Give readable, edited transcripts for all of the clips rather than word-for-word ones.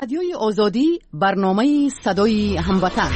رادیوی آزادی برنامه صدای هموطن.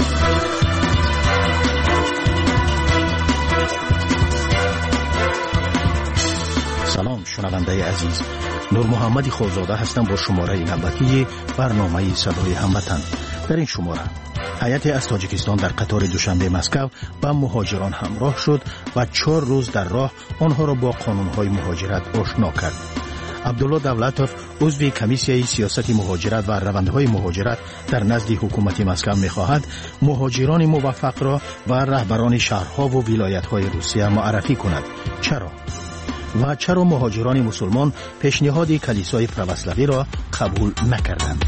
سلام شنونده عزیز، نور محمدی خوزاده هستم با شماره نوبتی برنامه صدای هموطن. در این شماره هیئت از تاجیکستان در قطار دوشنبه مسکو با مهاجران همراه شد و 4 روز در راه آنها را با قانون‌های مهاجرت آشنا کرد. عبدالله دولتوف عضو کمیسیه سیاست مهاجرت و روندهای مهاجرت در نزد حکومت مسکو می‌خواهد مهاجران موفق را و رهبران شهرها و ولایت‌های روسیه معرفی کند. چرا مهاجران مسلمان پیشنهاد کلیسای پروسلاوی را قبول نکردند؟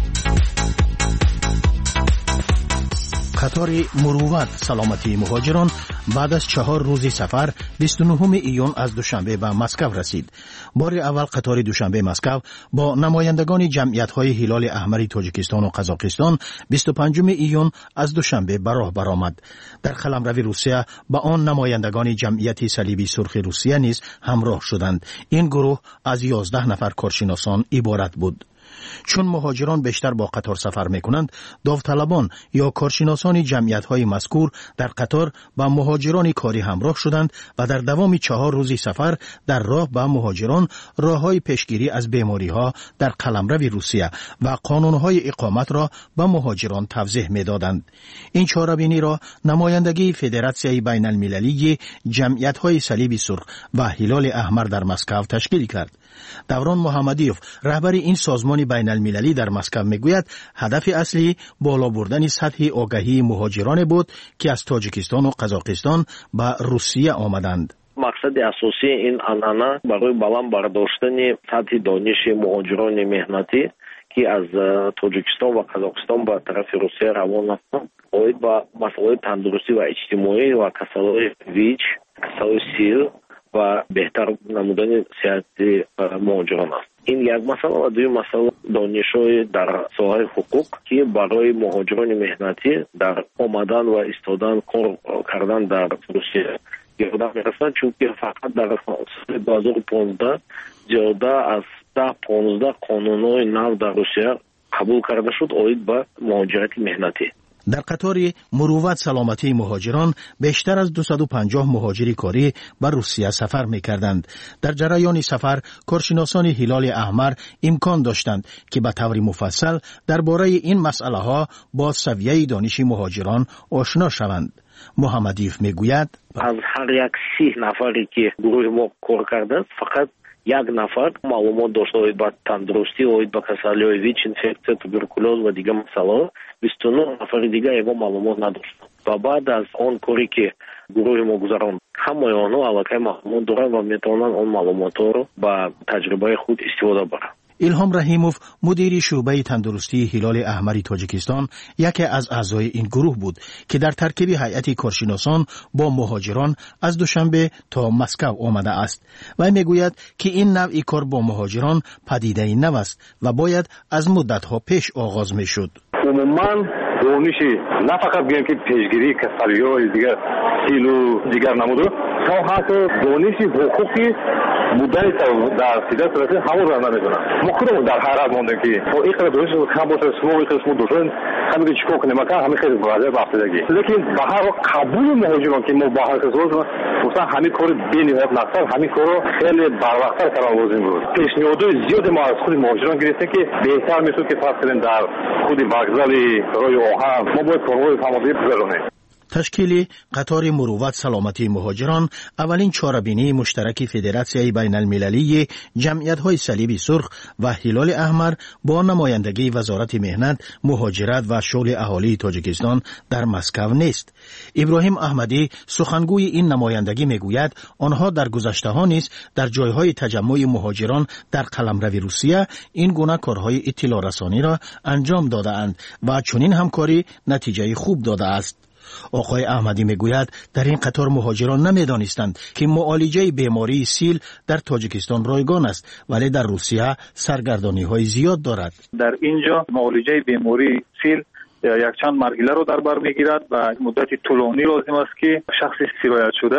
قطار مروت سلامتی مهاجران بعد از 4 روز سفر 29 ایون از دوشنبه به مسکو رسید. بار اول قطار دوشنبه مسکو با نمایندگان جمعیت‌های هلال احمر تاجیکستان و قزاقستان 25 ایون از دوشنبه به راه برآمد. در قلمرو روسیه با آن نمایندگان جمعیت صلیبی سرخ روسیه نیز همراه شدند. این گروه از 11 نفر کارشناسان عبارت بود. چون مهاجران بیشتر با قطار سفر میکنند، داوطلبان یا کارشناسان جمعیت‌های مذکور در قطار با مهاجران کاری همراه شدند و در دوام 4 روز سفر در راه با مهاجران راه‌های پیشگیری از بیماری‌ها در قلمرو روسیه و قانون‌های اقامت را به مهاجران توضیح می‌دادند. این چاره‌بینی را نمایندگی فدراسیون بین‌المللی جمعیت‌های صلیب سرخ و هلال احمر در مسکو تشکیل کرد. دوران محمدیوف رهبر این سازمان بین المللی در مسکو میگوید هدف اصلی بالا بردن سطح آگاهی مهاجران بود که از تاجیکستان و قزاقستان به روسیه آمدند. مقصد اساسی این عنعنه برای بلند برداشتن سطح دانش مهاجران مهنتی که از تاجیکستان و قزاقستان به طرف روسیه روان هستند، اوید با مسائل تندرستی و اجتماعی و کسالای ویچ، کسالای سیل و بهتر نمودن صحت مهاجران است. این یک مسئله و دوی مسئله دانش‌های در ساحه حقوق که برای مهاجران مهنتی در آمدن و ایستادن کار کردن در روسیه یادم می‌رسند، چون که فقط در سال 2015 زیاده از 10-15 قانون‌های نو در روسیه قبول کرده شد اوید به مهاجرت مهنتی. در قطار مروت سلامتی مهاجران بیشتر از 250 مهاجر کاری به روسیه سفر می‌کردند. در جریان سفر کارشناسان هلال احمر امکان داشتند که به طور مفصل درباره این مسئله‌ها با سویه دانش مهاجران آشنا شوند. محمدیف میگوید از هر یک 30 نفری که گروه ما کار کرده فقط 1 نفر معلومات داشته اوید با تندرستی، اوید با کسالی‌های ویچ، انفکسیا، توبرکولوز و دیگه مسائل. 29 نفر دیگه اینا معلومات نداشت. و بعد از اون کاری که گروه ما گذراند، همه آنها علاقه معلومات دارند و میتونن اون معلومات رو با تجربه خود استفاده برند. ایلهام رحیموف مدیر شعبه تندرستی هلال احمر تاجیکستان یکی از اعضای این گروه بود که در ترکیب هیئت کارشناسان با مهاجران از دوشنبه تا مسکو آمده است و میگوید که این نوع کار با مهاجران پدیده نو است و باید از مدت‌ها پیش آغاز میشد. عموما دانشی نه فقط بگیم که پیشگیری کسالی‌های دیگر سیلو دیگر نموده تا حتی دانشی حقوقی بودن در سیده سرسی همون را نمیدونن. ما خودمون در حیرت موندیم که با این قدر دانش کم باشه سمو قسمو دوشن همین چیکار کنیم که همین خیلی واضحه بافتگی. لیکن به هر قبول مهاجران که ما با هر کس مثلا همین کار بی‌نهایت نقصان همین کارو خیلی بروقت‌تر کردن لازم بود. پیشنهادهای زیاد ما از خود مهاجران گرفتیم که بهتر میشد که فرض کنیم در خود وокزال راه آهن ما باید کارهای تمامی بزنیم. تشکیل قطار مروت سلامتی مهاجران اولین چاره‌بینی مشترک فدراسیون بین المللی جمعیت‌های صلیب سرخ و هلال احمر با نمایندگی وزارت مهنت، مهاجرت و شغل اهالی تاجیکستان در مسکو نیست. ابراهیم احمدی سخنگوی این نمایندگی میگوید آنها در گذشته‌ها نیز در جایهای تجمع مهاجران در قلمرو روسیه این گونه کارهای اطلاع رسانی را انجام داده‌اند و چنین همکاری نتیجه خوب داده است. آقای احمدی میگوید در این قطار مهاجران نمیدانستند که معالجه بیماری سیل در تاجیکستان رایگان است ولی در روسیه سرگردانی‌های زیاد دارد. در اینجا معالجه بیماری سیل یک چند مرحله رو در بر میگیرد و مدت طولانی لازم است که شخص سیرایت شده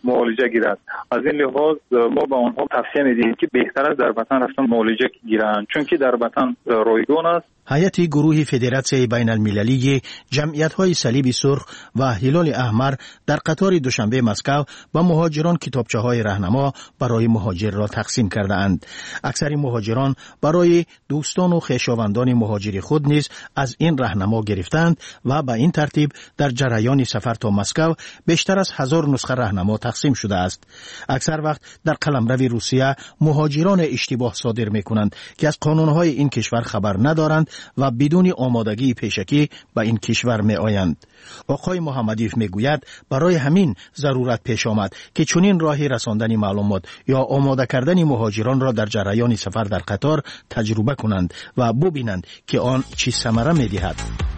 معالجه گیرد. از این لحاظ ما به آنها توصیه می‌دهیم که بهتر است در وطن رفتن معالجه گیرند، چون که در وطن رایگان است. هیئت گروه فدراسیون بین المللی جمعیت‌های صلیب سرخ و هلال احمر در قطار دوشنبه مسکو با مهاجران کتابچه‌های راهنما برای مهاجر را تقسیم کرده‌اند. اکثر مهاجران برای دوستان و خویشاوندان مهاجر خود نیز از این راهنما گرفتند و به این ترتیب در جریان سفر تا مسکو بیشتر از 1000 نسخه راهنما تقسیم شده است. اکثر وقت در قلمرو روسیه مهاجران اشتباه صادر می‌کنند که از قانون‌های این کشور خبر ندارند و بدون آمادگی پیشکی به این کشور می آیند. آقای محمدیف می گوید برای همین ضرورت پیش آمد که چنین راهی رساندن معلومات یا آماده کردن مهاجران را در جریان سفر در قطار تجربه کنند و ببینند که آن چه ثمره می دهد.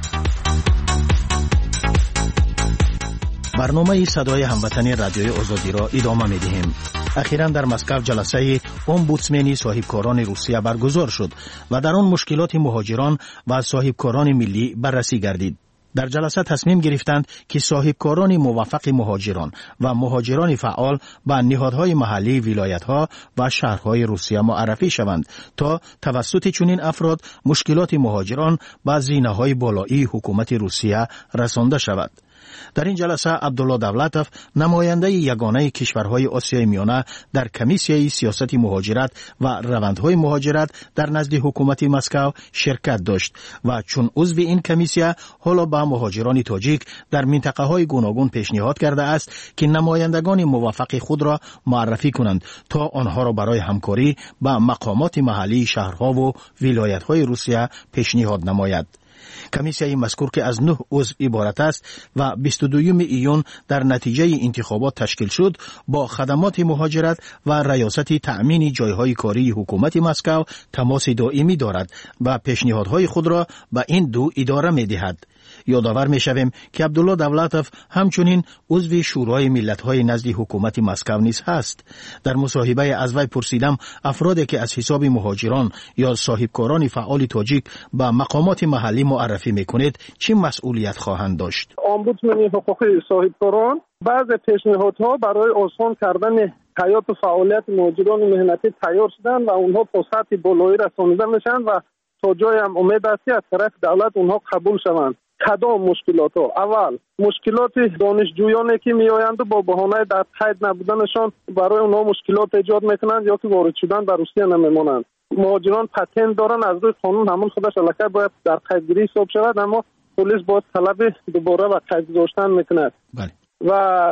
برنامه صدای هموطنی رادیوی آزادی را ادامه می دهیم. اخیراً در مسکو جلسه امبودسمنی صاحبکاران روسیه برگزار شد و در آن مشکلات مهاجران و صاحبکاران ملی بررسی گردید. در جلسه تصمیم گرفتند که صاحبکاران موفق مهاجران و مهاجران فعال به نهادهای محلی ولایت‌ها و شهرهای روسیه معرفی شوند تا توسط چنین افراد مشکلات مهاجران به زینه‌های بالایی حکومت روسیه رسانده شود. در این جلسه عبدالله دولتوف نماینده یگانه کشورهای آسیای میانه در کمیسیه سیاست مهاجرت و روندهای مهاجرت در نزد حکومت مسکو شرکت داشت و چون عضو این کمیسیه حالا به مهاجران تاجیک در منطقه های گوناگون پیشنهاد کرده است که نمایندگان موفق خود را معرفی کنند تا آنها را برای همکاری با مقامات محلی شهرها و ولایت‌های روسیه پیشنهاد نماید. کمیسیه مذکور که از 9 عضو عبارت است و 22 ایون در نتیجه انتخابات تشکیل شد با خدمات مهاجرت و ریاست تأمین جایهای کاری حکومت مسکو تماس دائمی دارد و پیشنهادهای خود را به این دو اداره می دهد. یادآور می شویم که عبدالله دولتوف همچنین عضو شورای ملت‌های نزد حکومت مسکو نیز هست. در مصاحبه از وی پرسیدم افرادی که از حساب مهاجران یا صاحبکاران فعال تاجیک به مقامات محلی معرفی میکنید چه مسئولیت خواهند داشت؟ امبودسمن حقوقی صاحبکاران بعض پیشنهادها برای آسان کردن حیات و فعالیت مهاجران مهنتی تیار شدن و اونها تا سطح بالایی رسانیده میشن و تا جای هم امید است از طرف دولت اونها قبول شوند. کدام مشکلات ها؟ اول مشکلات دانشجویانی که میآیند با بهانه در قید نبودنشان برای اونها مشکلات ایجاد میکنند یا که وارد شدن در روسیه نمیمانند. مهاجران پتنت دارن از روی قانون همون خودش الکی باید در قیدگیری حساب شود، اما پلیس باید طلب دوباره و قید گذاشتن میکند. بله. و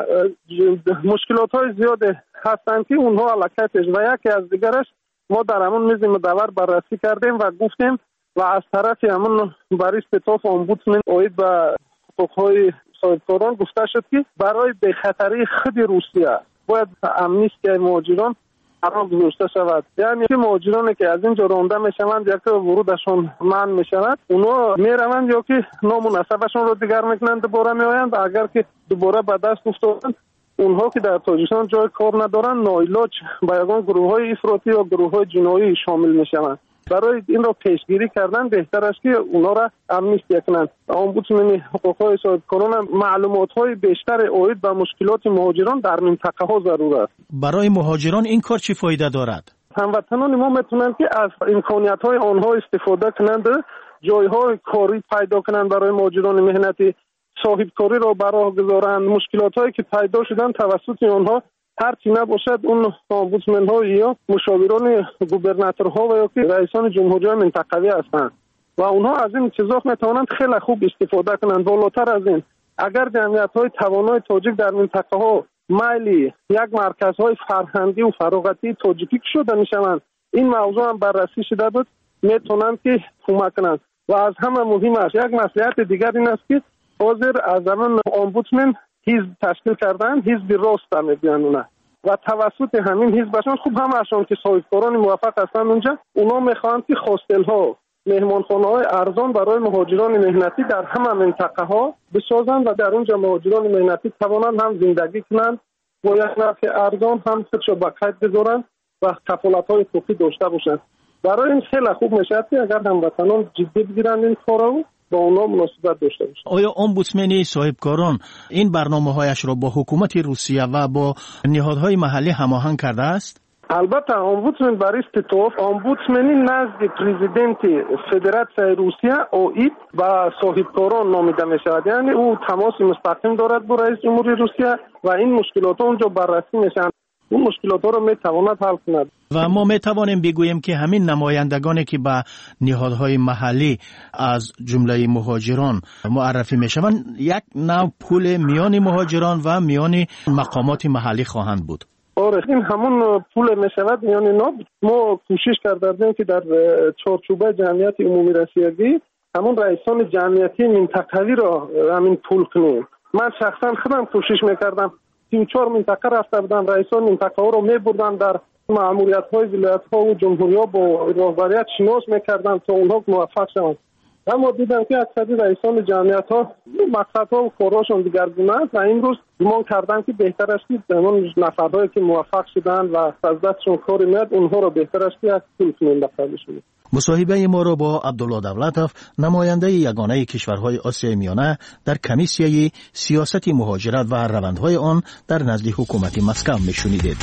مشکلات های زیاد هستند که اونها الکی پیش و یکی از دیگرش ما در همون میز مدور بررسی کردیم و گفتیم و از طرف همون بریستاف امبودسمن اوید به حقوقهای صاحبکاران گفته شد که برای بخطری خود روسیه باید امنیستی مهاجران قرار گذاشته شود. یعنی که مهاجرانی که از اینجا رانده میشوند یا که ورودشان منع میشود اونا میروند یا که نام و نسبشان رو دیگر میکنند دوباره میآیند و اگر که دوباره به دست افتادند اونها که در تاجیکستان جای کار ندارند ناعلاج به یگان گروه‌های افراطی یا گروه‌های جنایی شامل میشوند. برای این را پیشگیری کردن بهتر است که اونا را امنیستی کنند. امبودسمن حقوقهای صاحبکاران معلومات‌های بیشتر اوید به مشکلات مهاجران در منطقه ها ضرور است. برای مهاجران این کار چه فایده دارد؟ هموطنان ما میتونند که از امکانیت‌های آنها استفاده کنند، جایهای کاری پیدا کنند برای مهاجران مهنتی، صاحبکاری را براه گذارند. مشکلات‌هایی که پیدا شدن توسط آنها هر چی نباشد اون امبودسمن ها یا مشاوران گوبرناتورها و یا که رئیسان جمهوری منطقوی هستند و اونها از این چیزا میتوانند خیلی خوب استفاده کنند. بالاتر از این اگر جمعیت های توانای تاجیک در منطقه ها مایلی یک مرکز های فرهنگی و فراغتی تاجیکی شده میشوند، این موضوع هم بررسی شده بود، میتونند که کمک کنند. و از همه مهم است یک مصلحت دیگر این است که حاضر از زمان امبودسمن حزب تشکیل کردن، حزب راست میگن و توسط همین حزبشان خوب همشون که صاحبکاران موفق هستند اونجا اونا میخواهند که هاستل ها، مهمانخانه های ارزان برای مهاجران مهنتی در همه منطقه ها بسازند و در اونجا مهاجران مهنتی توانند هم زندگی کنند با یک نرخ ارزان، هم خودشو به قید بذارند و کفالت های حقوقی داشته باشند. برای این خیلی خوب میشه که اگر هموطنان جدی بگیرند این کارو با اونا مناسبت داشته باشه. آیا امبودسمن صاحبکاران این برنامه‌هایش را با حکومت روسیه و با نهادهای محلی هماهنگ کرده است؟ البته امبودسمن برای استطاف امبودسمنی نزد پرزیدنت فدراسیون روسیه اوید و صاحبکاران نامیده می شود. یعنی او تماس مستقیم دارد با رئیس جمهوری روسیه و این مشکلات اونجا بررسی میشن. اون مشکلات رو می تواند حل کند. و ما می توانیم بگوییم که همین نمایندگانی که به نهادهای محلی از جمله مهاجران معرفی می شوند یک نوع پول میان مهاجران و میان مقامات محلی خواهند بود. آره این همون پول می شود میان اینا. ما کوشش کردیم که در چارچوبه جمعیت عمومی رسیدگی همون رئیسان جمعیتی منطقوی را همین پول کنیم. من شخصا خودم کوشش میکردم 34 منطقه رفته بودم، رئیسان منطقه ها رو میبردم در مأموریت های ولایت ها و جمهوری ها با رهبریت شناس میکردم تا اونها موفق شوند. اما دیدم که اکثر رئیسان جمعیت ها مقصد ها و کارهاشون دیگرگونه است و این روز گمان کردم که بهتر است که اون نفرهایی که موفق شدن و از دستشون کاری میاد اونها رو بهتر است که از پول کنیم بخواهشون. مصاحبه ما را با عبدالله دولتوف نماینده یگانه کشورهای آسیای میانه در کمیسیه سیاست مهاجرت و روندهای آن در نزد حکومت مسکو میشنیدید.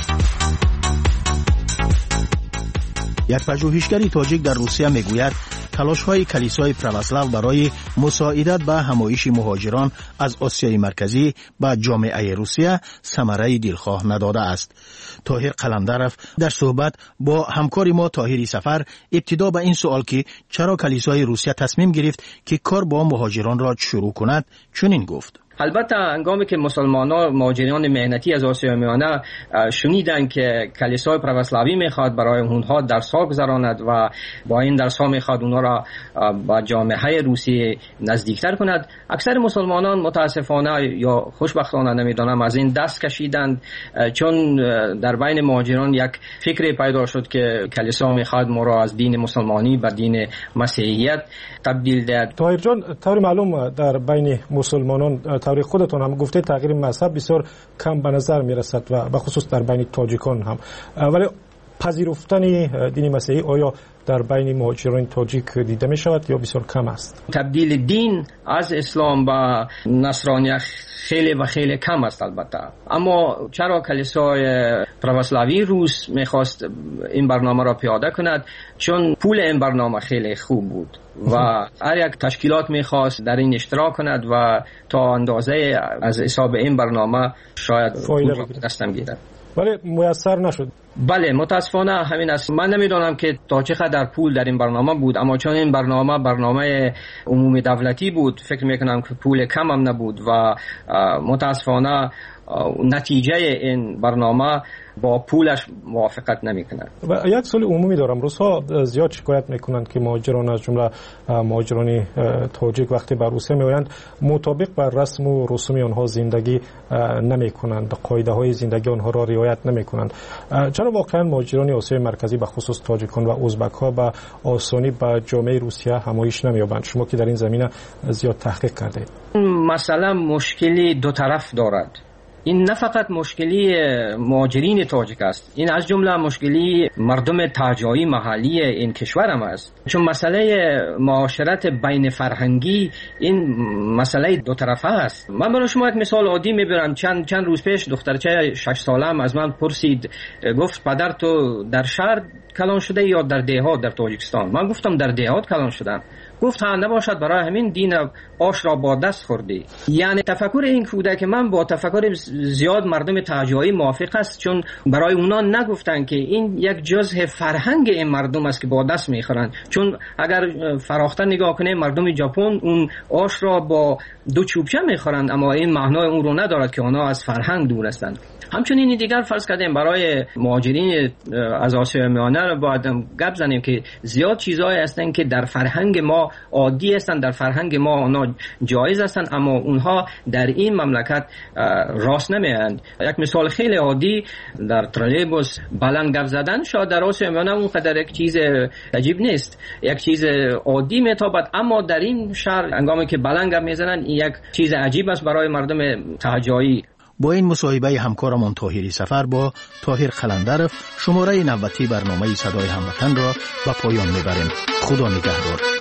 یک پژوهشگری تاجیک در روسیه میگوید تلاش‌های کلیسای پروسلاو برای مساعدت به همایش مهاجران از آسیای مرکزی به جامعه روسیه ثمره دلخواه نداده است. طاهر قلندرف در صحبت با همکار ما طاهری سفر ابتدا به این سوال که چرا کلیسای روسیه تصمیم گرفت که کار با مهاجران را شروع کند چنین گفت: البته هنگامی که مسلمانان مهاجران مهنتی از آسیای میانه شنیدن که کلیسای پروسلاوی میخواد برای اونها درس‌ها گذراند و با این درس‌ها میخواد اونها را با جامعه روسیه نزدیکتر کند، اکثر مسلمانان متاسفانه یا خوشبختانه نمیدونم از این دست کشیدند، چون در بین مهاجران یک فکری پیدا شد که کلیسا میخواد ما را از دین مسلمانی به دین مسیحیت تبدیل دهد. طاهر جان، طور معلوم در بین مسلمانان طور خودتون هم گفته تغییر مذهب بسیار کم به نظر میرسد و به خصوص در بین تاجیکان هم، ولی پذیرفتن دین مسیحی آیا در بین مهاجران تاجیک دیده می شود یا بسیار کم است؟ تبدیل دین از اسلام به نصرانیت خیلی کم است البته. اما چرا کلیسای پروسلاوی روس میخواست این برنامه را پیاده کند؟ چون پول این برنامه خیلی خوب بود و هر یک تشکیلات میخواست در این اشتراک کند و تا اندازه از حساب این برنامه شاید پول را دستم گیرد، ولی میسر نشد. بله متاسفانه همین است. من نمیدونم که تا چه قدر پول در این برنامه بود، اما چون این برنامه عمومی دولتی بود فکر میکنم که پول کم هم نبود و متاسفانه نتیجه این برنامه با پولش موافقت نمیکنند. و یک سوال عمومی دارم، روس‌ها زیاد شکایت میکنند که مهاجران از جمله مهاجران تاجیک وقتی به روسیه میآیند مطابق بر رسم و رسوم آنها زندگی نمیکنند، قاعده های زندگی آنها را رعایت نمیکنند. چرا واقعا مهاجران آسیای مرکزی به خصوص تاجیکان و ازبک ها به آسانی به جامعه روسیه همایش نمییابند؟ شما که در این زمینه زیاد تحقیق کردید. مثلا مشکلی دو طرف دارد. این نه فقط مشکلی مهاجرین تاجیک است، این از جمله مشکلی مردم تاجایی محلی این کشور هم است، چون مسئله معاشرت بین فرهنگی این مسئله دو طرفه است. من برای شما یک مثال عادی میبرم. چند روز پیش دخترچه 6 سالم از من پرسید، گفت پدر تو در شهر کلان شده یا در دهات در تاجیکستان؟ من گفتم در دهات کلان شدم. گفت ها نباشد برای همین دین آش را با دست خوردی. یعنی تفکر این کودک من با تفکر زیاد مردم تاجایی موافق است، چون برای اونا نگفتن که این یک جزء فرهنگ این مردم است که با دست میخورن. چون اگر فراختر نگاه کنه مردم ژاپن اون آش را با 2 چوبچه میخورند، اما این معنای اون رو ندارد که اونا از فرهنگ دور هستند. همچنین دیگر فرض کردیم برای مهاجرین از آسیای میانه باید گپ زنیم که زیاد چیزایی هستند که در فرهنگ ما عادی هستند، در فرهنگ ما اونا جایز هستند، اما اونها در این مملکت راست نمیاند. یک مثال خیلی عادی، در ترولبوس بلند گپ زدن شاید در آسیای میانه اونقدر یک چیز عجیب نیست، یک چیز عادی میتابد، اما در این شهر هنگامی که بلند گپ میزنن یک چیز عجیب است برای مردم تاجایی. با این مصاحبه همکارمان طاهری سفر با طاهر قلندرف شماره 90 برنامه صدای هموطن را به پایان میبریم. خدا نگهدار.